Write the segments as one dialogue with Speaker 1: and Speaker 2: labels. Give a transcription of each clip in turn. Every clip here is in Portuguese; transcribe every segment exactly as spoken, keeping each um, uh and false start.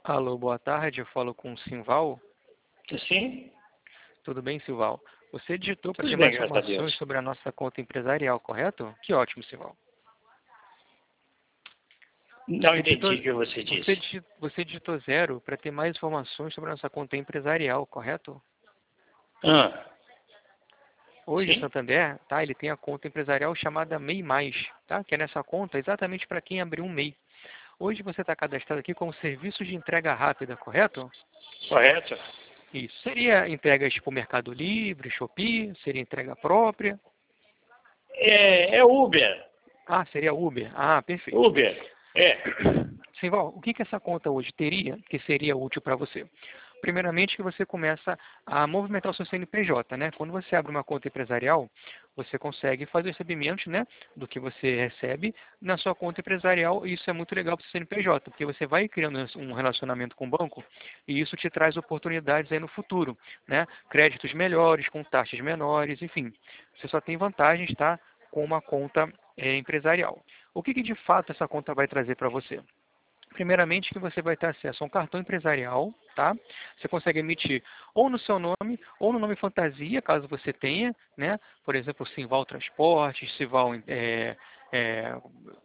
Speaker 1: Alô, boa tarde, eu falo com o Simval.
Speaker 2: Sim?
Speaker 1: Tudo bem, Simval? Você digitou para
Speaker 2: Tudo
Speaker 1: ter
Speaker 2: bem,
Speaker 1: mais
Speaker 2: graças a
Speaker 1: informações
Speaker 2: Deus.
Speaker 1: sobre a nossa conta empresarial, correto? Que ótimo, Simval.
Speaker 2: Não
Speaker 1: Você
Speaker 2: entendi
Speaker 1: digitou,
Speaker 2: o que você
Speaker 1: você,
Speaker 2: disse.
Speaker 1: digi- você digitou zero para ter mais informações sobre a nossa conta empresarial, correto?
Speaker 2: Ah,
Speaker 1: Hoje, o
Speaker 2: sim?
Speaker 1: Santander, tá, ele tem a conta empresarial chamada M E I Mais, tá? Que é nessa conta exatamente para quem abriu um M E I. Hoje você está cadastrado aqui como serviço de entrega rápida, correto?
Speaker 2: Correto?
Speaker 1: Isso. Seria entregas tipo Mercado Livre, Shopee? Seria entrega própria?
Speaker 2: É, é Uber.
Speaker 1: Ah, seria Uber. Ah, perfeito.
Speaker 2: Uber. É.
Speaker 1: Simval, o que, que essa conta hoje teria que seria útil para você? Primeiramente, que você começa a movimentar o seu C N P J, né? Quando você abre uma conta empresarial, você consegue fazer o recebimento, né, do que você recebe na sua conta empresarial, e isso é muito legal para o seu C N P J, porque você vai criando um relacionamento com o banco e isso te traz oportunidades aí no futuro, né? Créditos melhores, com taxas menores, enfim. Você só tem vantagens, tá, com uma conta é, empresarial. O que, que de fato essa conta vai trazer para você? Primeiramente, que você vai ter acesso a um cartão empresarial, tá? Você consegue emitir ou no seu nome ou no nome fantasia, caso você tenha, né? Por exemplo, Simval Transportes, Simval, é, é,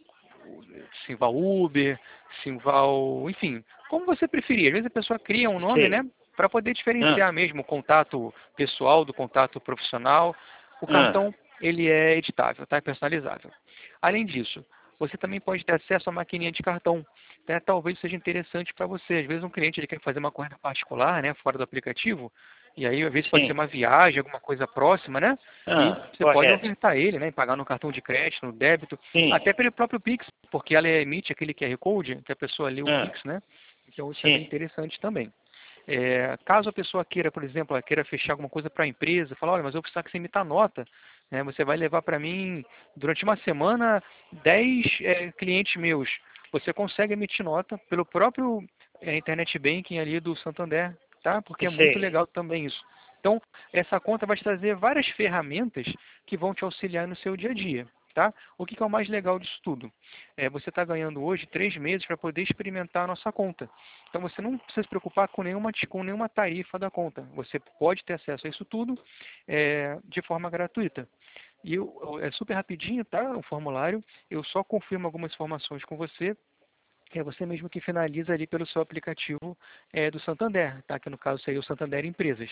Speaker 1: Simval Uber, Simval, enfim, como você preferir. Às vezes a pessoa cria um nome, né?
Speaker 2: Sei.
Speaker 1: Para poder
Speaker 2: Ah,
Speaker 1: diferenciar mesmo o contato pessoal do contato profissional. O
Speaker 2: ah.
Speaker 1: cartão, ele é editável, tá? É personalizável. Além disso, você também pode ter acesso à maquininha de cartão, né? Talvez seja interessante para você. Às vezes um cliente ele quer fazer uma corrida particular, né? Fora do aplicativo, e aí às vezes pode ser
Speaker 2: Sim.
Speaker 1: uma viagem, alguma coisa próxima, né? E
Speaker 2: Ah,
Speaker 1: você pode
Speaker 2: correto.
Speaker 1: ofertar ele, né? Pagar no cartão de crédito, no débito,
Speaker 2: Sim.
Speaker 1: até pelo próprio Pix, porque ela emite aquele Q R Code, que a pessoa lê o
Speaker 2: Ah,
Speaker 1: Pix, né? Então isso é bem
Speaker 2: sim.
Speaker 1: interessante também. É, caso a pessoa queira, por exemplo, ela queira fechar alguma coisa para a empresa, falar, olha, mas eu preciso que você emita nota, né? Você vai levar para mim, durante uma semana, dez é, clientes meus. Você consegue emitir nota pelo próprio é, Internet Banking ali do Santander, tá? Porque é muito
Speaker 2: Sei.
Speaker 1: legal também isso. Então, essa conta vai te trazer várias ferramentas que vão te auxiliar no seu dia a dia. Tá? O que, que é o mais legal disso tudo? É, você está ganhando hoje três meses para poder experimentar a nossa conta. Então você não precisa se preocupar com nenhuma, com nenhuma tarifa da conta. Você pode ter acesso a isso tudo é, de forma gratuita. E eu, é super rapidinho, tá? O formulário. Eu só confirmo algumas informações com você. É você mesmo que finaliza ali pelo seu aplicativo é, do Santander, tá? Que no caso seria o Santander Empresas.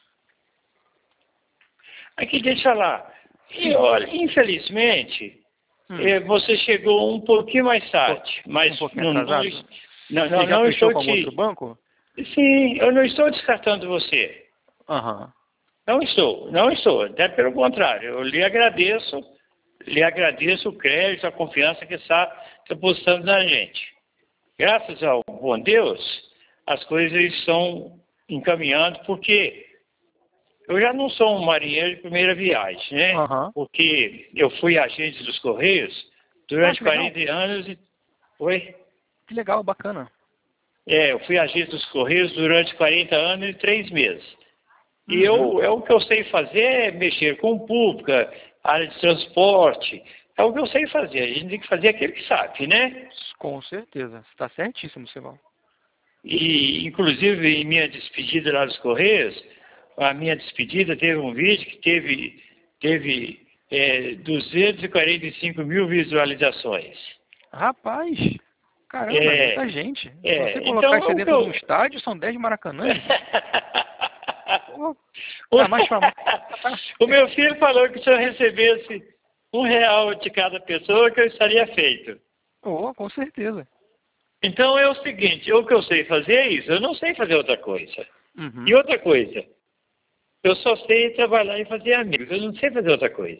Speaker 2: Aqui, deixa lá. E
Speaker 1: Sim.
Speaker 2: olha, infelizmente,
Speaker 1: Hum.
Speaker 2: eh, você chegou um pouquinho mais
Speaker 1: Pô,
Speaker 2: tarde, mas
Speaker 1: um pouquinho
Speaker 2: não, não,
Speaker 1: atrasado?
Speaker 2: não,
Speaker 1: Você
Speaker 2: não,
Speaker 1: já
Speaker 2: não
Speaker 1: fechou
Speaker 2: estou
Speaker 1: com algum outro
Speaker 2: te.
Speaker 1: banco?
Speaker 2: Sim, eu não estou descartando você.
Speaker 1: Aham.
Speaker 2: Não estou, não estou. Até pelo contrário, eu lhe agradeço, lhe agradeço o crédito, a confiança que está depositando na gente. Graças ao bom Deus, as coisas estão encaminhando, porque eu já não sou um marinheiro de primeira viagem, né?
Speaker 1: Aham.
Speaker 2: Porque eu fui agente dos Correios
Speaker 1: Ah,
Speaker 2: durante
Speaker 1: que legal.
Speaker 2: quarenta anos e. Oi?
Speaker 1: Que legal, bacana.
Speaker 2: É, eu fui agente dos Correios durante quarenta anos e três meses. E
Speaker 1: Uhum.
Speaker 2: eu, é o que eu sei fazer é mexer com pública, área de transporte. É o que eu sei fazer. A gente tem que fazer aquilo que sabe, né?
Speaker 1: Com certeza. Você está certíssimo, Simão.
Speaker 2: E, inclusive, em minha despedida lá dos Correios, a minha despedida teve um vídeo que teve, teve é, duzentos e quarenta e cinco mil visualizações.
Speaker 1: Rapaz, caramba, é muita
Speaker 2: É,
Speaker 1: gente. Se você
Speaker 2: é,
Speaker 1: colocar
Speaker 2: então,
Speaker 1: isso
Speaker 2: o que
Speaker 1: dentro de um
Speaker 2: eu...
Speaker 1: estádio, são dez maracanãs. Pô, tá mais famoso. Tá.
Speaker 2: O meu filho falou que se eu recebesse um real de cada pessoa, que eu estaria feito.
Speaker 1: Oh, com certeza.
Speaker 2: Então é o seguinte, o que eu sei fazer é isso, eu não sei fazer outra coisa. E
Speaker 1: Uhum.
Speaker 2: outra coisa, eu só sei trabalhar e fazer amigos, eu não sei fazer outra coisa.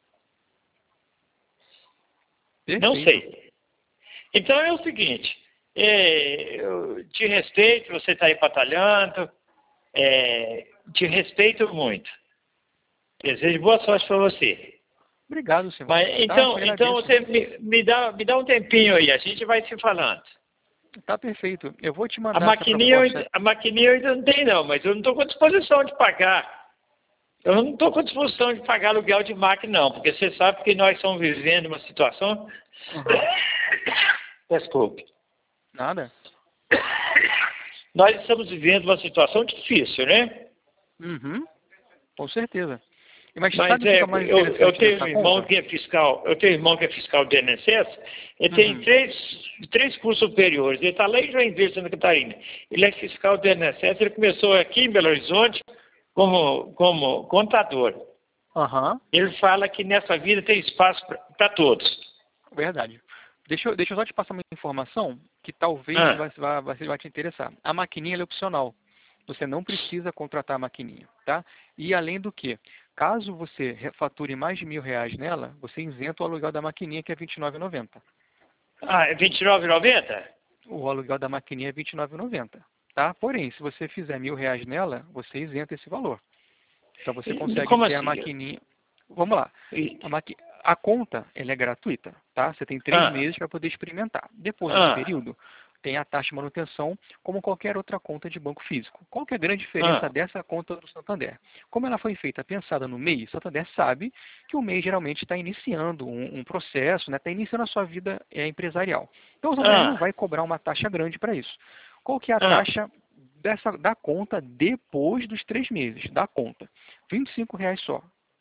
Speaker 2: Não
Speaker 1: Perfeito.
Speaker 2: sei. Então é o seguinte, é, eu te respeito, você está aí batalhando, é, te respeito muito. Desejo boa sorte para você.
Speaker 1: Obrigado, Simão.
Speaker 2: Mas
Speaker 1: Tá, eu te
Speaker 2: então, então
Speaker 1: agradeço.
Speaker 2: você me, me dá, me dá um tempinho aí, a gente vai se falando.
Speaker 1: Tá perfeito. Eu vou te
Speaker 2: A
Speaker 1: mandar essa
Speaker 2: maquininha, eu
Speaker 1: proposta.
Speaker 2: ainda- a maquininha eu ainda não tenho não, mas eu não estou com disposição de pagar. Eu não estou com disposição de pagar aluguel de máquina não, porque você sabe que nós estamos vivendo uma situação...
Speaker 1: Uhum.
Speaker 2: Desculpe.
Speaker 1: Nada?
Speaker 2: nós estamos vivendo uma situação difícil, né?
Speaker 1: Uhum, com certeza. Mas,
Speaker 2: Mas
Speaker 1: sabe o que
Speaker 2: é,
Speaker 1: é o mais
Speaker 2: eu, eu
Speaker 1: interessante
Speaker 2: tenho
Speaker 1: dessa
Speaker 2: um irmão
Speaker 1: conta?
Speaker 2: que é fiscal, eu tenho um irmão que é fiscal do I N S S, ele tem
Speaker 1: Uhum.
Speaker 2: três, três cursos superiores, ele está lá em Joinville, Santa Catarina. Ele é fiscal do I N S S, ele começou aqui em Belo Horizonte como, como contador.
Speaker 1: Aham,
Speaker 2: Ele fala que nessa vida tem espaço para todos.
Speaker 1: verdade. Deixa eu, deixa eu só te passar uma informação que talvez
Speaker 2: Ah,
Speaker 1: vai, vai, vai, vai te interessar. A maquininha ela é opcional. Você não precisa contratar a maquininha, tá? E além do que, caso você refature mais de mil reais nela, você isenta o aluguel da maquininha, que é vinte e nove reais e noventa centavos.
Speaker 2: ah é vinte e nove reais e noventa centavos?
Speaker 1: O aluguel da maquininha é vinte e nove reais e noventa centavos, tá? Porém, se você fizer mil reais nela, você isenta esse valor. Então você
Speaker 2: E
Speaker 1: consegue
Speaker 2: como
Speaker 1: ter a
Speaker 2: assim?
Speaker 1: maquininha. Vamos lá.
Speaker 2: E-
Speaker 1: A, maqui... a conta ela é gratuita, tá? Você tem três
Speaker 2: Ah,
Speaker 1: meses para poder experimentar. Depois desse
Speaker 2: ah,
Speaker 1: período, tem a taxa de manutenção, como qualquer outra conta de banco físico. Qual que é a grande diferença
Speaker 2: ah,
Speaker 1: dessa conta do Santander? Como ela foi feita pensada no M E I, o Santander sabe que o M E I geralmente está iniciando um, um processo, está, né? Iniciando a sua vida é, empresarial. Então o Santander não
Speaker 2: ah,
Speaker 1: vai cobrar uma taxa grande para isso. Qual que é a
Speaker 2: ah,
Speaker 1: taxa dessa, da conta depois dos três meses, da conta? vinte e cinco reais só.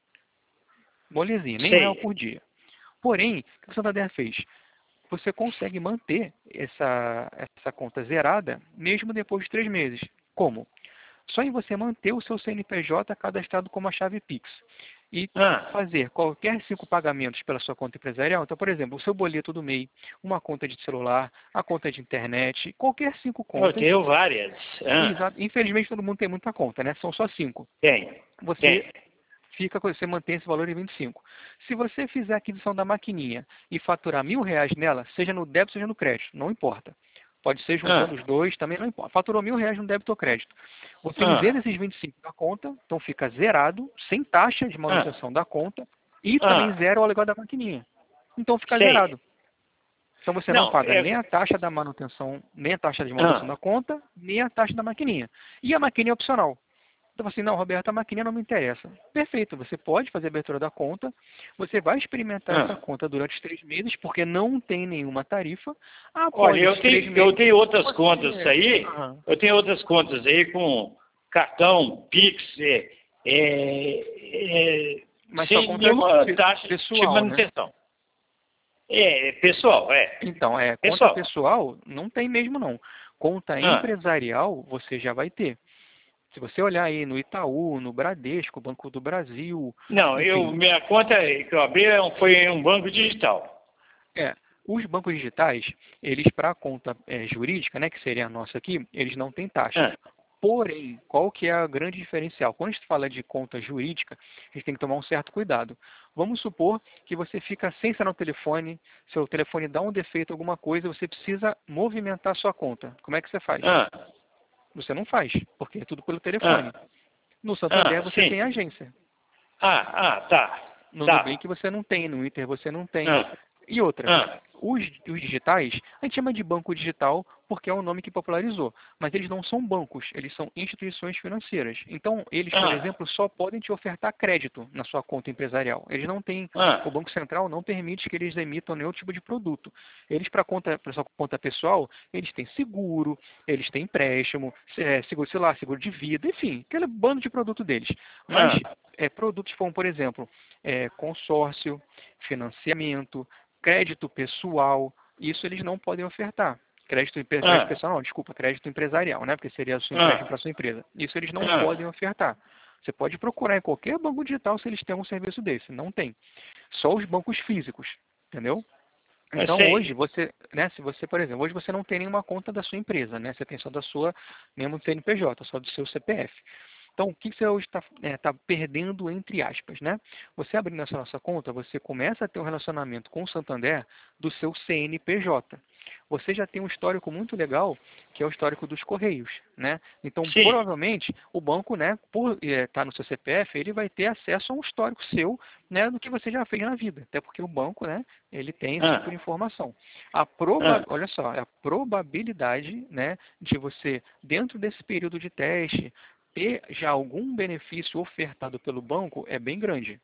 Speaker 1: Molezinha, nem um real
Speaker 2: sei.
Speaker 1: por dia. Porém, o que o Santander fez? Você consegue manter essa, essa conta zerada mesmo depois de três meses. Como? Só em você manter o seu C N P J cadastrado como a chave Pix e
Speaker 2: Ah,
Speaker 1: fazer qualquer cinco pagamentos pela sua conta empresarial. Então, por exemplo, o seu boleto do M E I, uma conta de celular, a conta de internet, qualquer cinco
Speaker 2: eu
Speaker 1: contas.
Speaker 2: tenho várias. Ah,
Speaker 1: Exato. Infelizmente, todo mundo tem muita conta, né? São só cinco.
Speaker 2: tem,
Speaker 1: Você
Speaker 2: tem.
Speaker 1: fica, você mantém esse valor em vinte e cinco. Se você fizer a aquisição da maquininha e faturar mil reais nela, seja no débito, seja no crédito, não importa. Pode ser juntando
Speaker 2: Ah,
Speaker 1: os dois, também não importa. Faturou mil reais no débito ou crédito. Você isenta
Speaker 2: ah,
Speaker 1: esses vinte e cinco da conta, então fica zerado, sem taxa de
Speaker 2: ah,
Speaker 1: manutenção da conta, e também
Speaker 2: ah,
Speaker 1: zero o aluguel da maquininha. Então fica
Speaker 2: sei.
Speaker 1: zerado. Então você não
Speaker 2: Não,
Speaker 1: paga nem
Speaker 2: é,
Speaker 1: a taxa da manutenção, nem a taxa de manutenção
Speaker 2: ah,
Speaker 1: da conta, nem a taxa da maquininha. E a maquininha é opcional. Então, assim, não, Roberto, a maquininha não me interessa. Perfeito, você pode fazer a abertura da conta, você vai experimentar essa
Speaker 2: ah.
Speaker 1: conta durante os três meses, porque não tem nenhuma tarifa.
Speaker 2: Olha,
Speaker 1: Após
Speaker 2: eu
Speaker 1: esses três
Speaker 2: tenho, eu
Speaker 1: meses,
Speaker 2: tenho outras contas
Speaker 1: você...
Speaker 2: aí,
Speaker 1: Aham.
Speaker 2: eu tenho outras contas aí com cartão, Pix, é, é, é,
Speaker 1: Mas sua
Speaker 2: sem
Speaker 1: conta é
Speaker 2: nenhuma
Speaker 1: pe-
Speaker 2: taxa de
Speaker 1: pessoal, né?
Speaker 2: manutenção. É, é pessoal, é.
Speaker 1: Então, é, conta
Speaker 2: Pessoal.
Speaker 1: pessoal não tem mesmo não. Conta
Speaker 2: Ah,
Speaker 1: empresarial você já vai ter. Se você olhar aí no Itaú, no Bradesco, Banco do Brasil,
Speaker 2: não, eu,
Speaker 1: enfim,
Speaker 2: minha conta que eu abri é um- foi em um banco digital.
Speaker 1: é, os bancos digitais, eles para a conta é, jurídica, né, que seria a nossa aqui, eles não têm taxa.
Speaker 2: Ah,
Speaker 1: Porém, qual que é a grande diferencial? Quando a gente fala de conta jurídica, a gente tem que tomar um certo cuidado. Vamos supor que você fica sem sinal no telefone, seu telefone dá um defeito, alguma coisa, você precisa movimentar a sua conta. Como é que você faz?
Speaker 2: ah,
Speaker 1: Você não faz, porque é tudo pelo
Speaker 2: ah,
Speaker 1: telefone. No Santander
Speaker 2: ah,
Speaker 1: você
Speaker 2: sim.
Speaker 1: tem agência.
Speaker 2: Ah, ah, tá,
Speaker 1: No
Speaker 2: tá.
Speaker 1: Nubank você não tem, no Inter você não tem.
Speaker 2: Ah,
Speaker 1: E outra,
Speaker 2: ah,
Speaker 1: os, os digitais, a gente chama de banco digital porque é o nome que popularizou, mas eles não são bancos, eles são instituições financeiras. Então, eles, por
Speaker 2: ah,
Speaker 1: exemplo, só podem te ofertar crédito na sua conta empresarial. Eles não têm, o
Speaker 2: ah,
Speaker 1: Banco Central não permite que eles emitam nenhum tipo de produto. Eles, para conta, para sua conta pessoal, eles têm seguro, eles têm empréstimo, é, seguro, sei lá, seguro de vida, enfim, aquele bando de produto deles. Mas
Speaker 2: ah,
Speaker 1: é, produtos como, por exemplo, é, consórcio, financiamento, crédito pessoal, isso eles não podem ofertar. Crédito, crédito
Speaker 2: ah,
Speaker 1: pessoal não, desculpa, crédito empresarial, né? Porque seria o seu empréstimo para
Speaker 2: ah,
Speaker 1: a sua empresa. Isso eles não
Speaker 2: ah,
Speaker 1: podem ofertar. Você pode procurar em qualquer banco digital se eles têm um serviço desse. Não tem. Só os bancos físicos, entendeu?
Speaker 2: eu
Speaker 1: Então hoje
Speaker 2: sei.
Speaker 1: você, né, se você, por exemplo, hoje você não tem nenhuma conta da sua empresa, né? Você tem só da sua, mesmo C N P J, só do seu C P F. Então, o que você hoje está é, tá perdendo, entre aspas, né? Você abrindo essa nossa conta, você começa a ter um relacionamento com o Santander do seu C N P J. Você já tem um histórico muito legal, que é o histórico dos Correios, né? Então,
Speaker 2: Sim.
Speaker 1: provavelmente, o banco, né, por estar no seu C P F, ele vai ter acesso a um histórico seu, né, do que você já fez na vida. Até porque o banco, né, ele tem esse tipo
Speaker 2: Ah,
Speaker 1: de informação. A proba,
Speaker 2: ah,
Speaker 1: olha só, a probabilidade, né, de você, dentro desse período de teste, ter já algum benefício ofertado pelo banco é bem grande.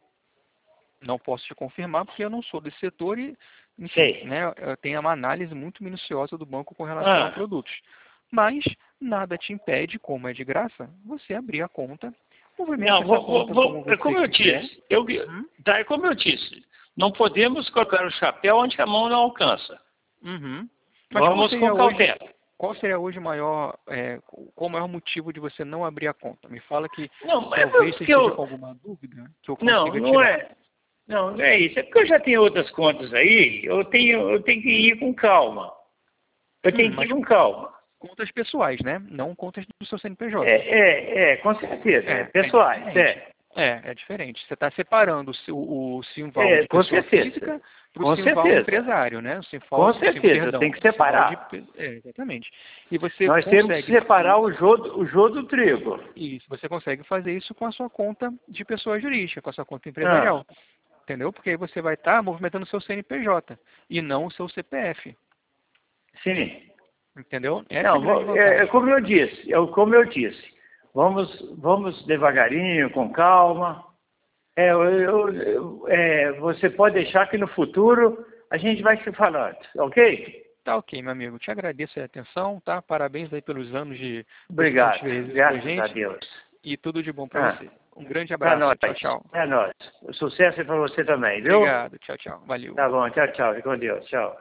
Speaker 1: Não posso te confirmar porque eu não sou desse setor e, enfim,
Speaker 2: sei.
Speaker 1: né, eu tenho uma análise muito minuciosa do banco com relação a
Speaker 2: Ah,
Speaker 1: produtos. Mas nada te impede, como é de graça, você abrir a conta, movimenta
Speaker 2: Não,
Speaker 1: essa
Speaker 2: vou,
Speaker 1: conta
Speaker 2: vou,
Speaker 1: como
Speaker 2: vou, é
Speaker 1: você
Speaker 2: como eu
Speaker 1: quiser.
Speaker 2: disse. Eu,
Speaker 1: Uhum.
Speaker 2: tá, é como eu disse. Não podemos colocar o chapéu onde a mão não alcança.
Speaker 1: Uhum. Mas qual
Speaker 2: Vamos
Speaker 1: seria
Speaker 2: com
Speaker 1: hoje,
Speaker 2: cautela.
Speaker 1: qual seria hoje o maior, é, qual o maior motivo de você não abrir a conta? Me fala que
Speaker 2: Não, é
Speaker 1: talvez você
Speaker 2: porque
Speaker 1: esteja
Speaker 2: eu...
Speaker 1: com alguma dúvida que eu
Speaker 2: Não,
Speaker 1: consiga
Speaker 2: não
Speaker 1: tirar.
Speaker 2: é... Não, não é isso. É porque eu já tenho outras contas aí. Eu tenho, eu tenho que ir com calma. Eu
Speaker 1: Hum,
Speaker 2: tenho que ir
Speaker 1: mas
Speaker 2: com calma.
Speaker 1: contas pessoais, né? Não contas do seu C N P J.
Speaker 2: É, é, é, com certeza. É,
Speaker 1: É, é
Speaker 2: pessoais,
Speaker 1: diferente.
Speaker 2: é.
Speaker 1: É, é diferente. Você está separando o, seu- o Simval
Speaker 2: É,
Speaker 1: de
Speaker 2: com
Speaker 1: pessoa
Speaker 2: certeza.
Speaker 1: física para o
Speaker 2: Com
Speaker 1: Simval
Speaker 2: certeza.
Speaker 1: empresário, né? O Simval,
Speaker 2: Com
Speaker 1: o Sim-
Speaker 2: certeza. Tem
Speaker 1: perdão,
Speaker 2: que
Speaker 1: o Simval de...
Speaker 2: separar.
Speaker 1: pe- É, exatamente. E você
Speaker 2: Nós temos que
Speaker 1: consegue fazer
Speaker 2: separar o
Speaker 1: isso,
Speaker 2: joio, o joio do trigo.
Speaker 1: isso, você consegue fazer isso com a sua conta de pessoa jurídica, com a sua conta
Speaker 2: Ah,
Speaker 1: empresarial. Entendeu? Porque aí você vai estar movimentando o seu C N P J e não o seu C P F.
Speaker 2: sim.
Speaker 1: Entendeu? Essa é a
Speaker 2: Não,
Speaker 1: grande
Speaker 2: vo- é, é
Speaker 1: vantagem.
Speaker 2: como eu disse, é como eu disse. Vamos, vamos devagarinho, com calma. É, eu- eu- eu- é, você pode deixar que no futuro a gente vai se falando, ok?
Speaker 1: Tá ok, meu amigo. Te agradeço a atenção, tá? Parabéns aí pelos anos de você
Speaker 2: Obrigado.
Speaker 1: compartilhar isso com a
Speaker 2: Graças a
Speaker 1: gente
Speaker 2: Deus.
Speaker 1: e tudo de bom para
Speaker 2: Ah,
Speaker 1: você. Um grande
Speaker 2: para
Speaker 1: abraço.
Speaker 2: nós.
Speaker 1: Tchau, tchau.
Speaker 2: Para nós. O sucesso é para você também, viu?
Speaker 1: Obrigado. Tchau, tchau. Valeu.
Speaker 2: Tá bom. Tchau, tchau. Fique com Deus. Tchau.